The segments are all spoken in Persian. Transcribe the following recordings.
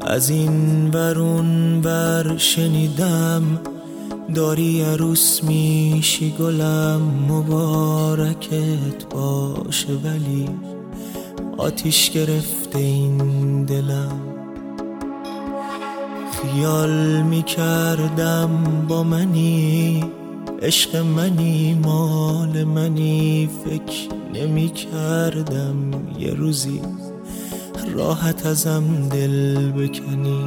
از این ورون ور شنیدم داری عروس میشی گلم، مبارکت باشه ولی آتیش گرفته این دلم. خیال میکردم با منی، عشق منی، مال منی، فکر نمیکردم یه روزی راحت ازم دل بکنی.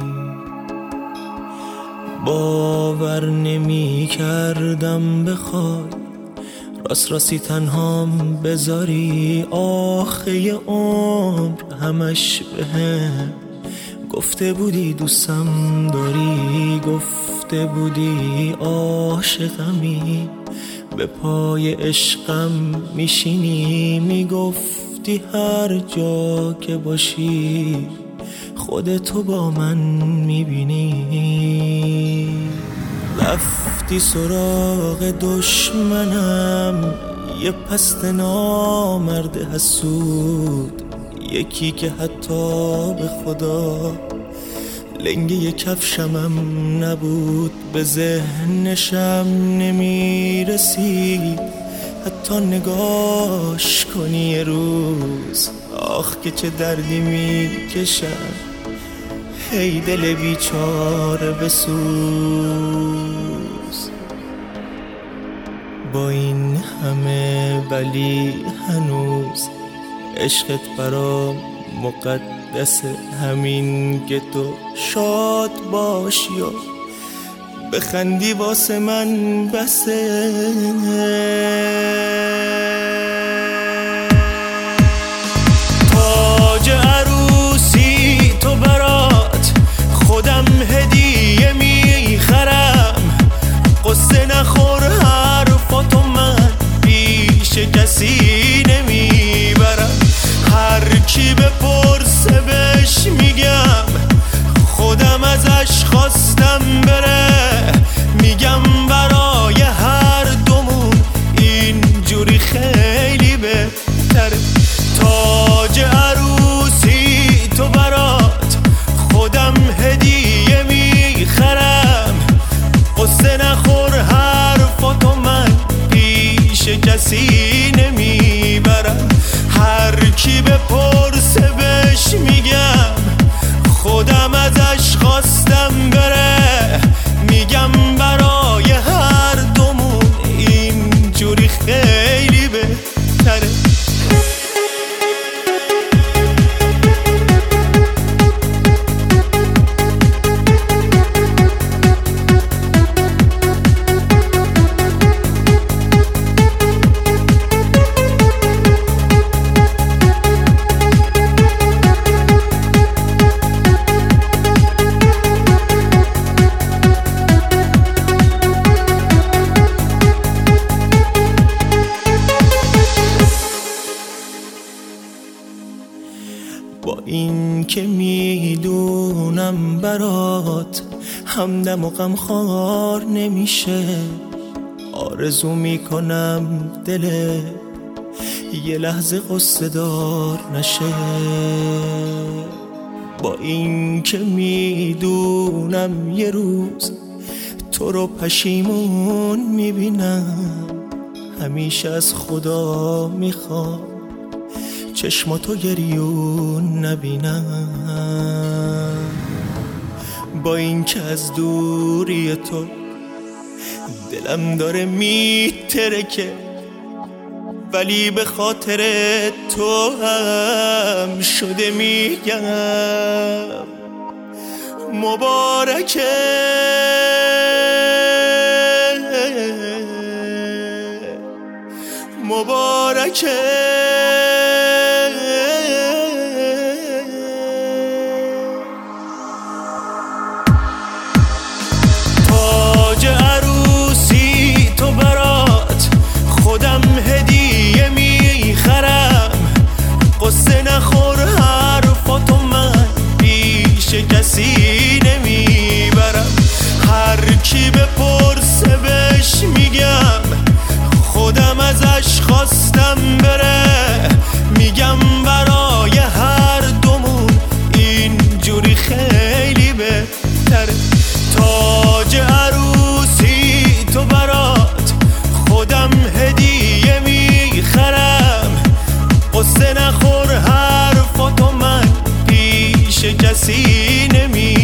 باور نمیکردم بخوای راست راستی تنهام بذاری، آخه یه عمر همش بهم گفته بودی دوستم داری، گفته بودی عاشقمی، به پای عشقم میشینی، میگفتی هر جا که باشی خودتو با من میبینی. رفتی سراغ دشمنم، یه پست نامرد حسود، یکی که حتی به خدا لنگه کفشمم نبود، به ذهنشم نمیرسید حتی نگاش کنی یه روز. آخ که چه دردی میکشم، هی دل بیچاره بسوز. با این همه ولی هنوز عشقت برام مقدسه، همین که تو شاد باشی و بخندی واسه من بسه. تاج عروسی تو برات خودم هدیه میخرم، قصه نخور حرفاتو من پیش کسی نمیبرم. هر کی بپرسه بهش میگم خودم ازش خواستم بره، میگم برای هر دومون اینجوری خیلی بهتره. تاج عروسی تو برات خودم هدیه میخرم، قصه نخور حرفاتو من پیش کسی نمیبرم. هر کی بپرسه بهش میگم خودم ازش خواستم بره، میگم برای هر دومون اینجوری خیلی بهتره. با این که میدونم برات همدم و غمخوار نمیشه، آرزو میکنم دل یه لحظه قصه دار نشه. با این که میدونم یه روز تو رو پشیمون میبینم، همیشه از خدا میخوام چشماتو گریون نبینم. با این که از دوری تو دلم داره میترکه، ولی به خاطر تو هم شده میگم مبارکه، مبارکه. تاج عروسی تو برات خودم هدیه میخرم، قصه نخور حرفاتو من پیش کسی نمیبرم. هر کی بپرسه بهش میگم خودم ازش خواستم بره، قصه نخور حرفاتو من پیش کسی نمی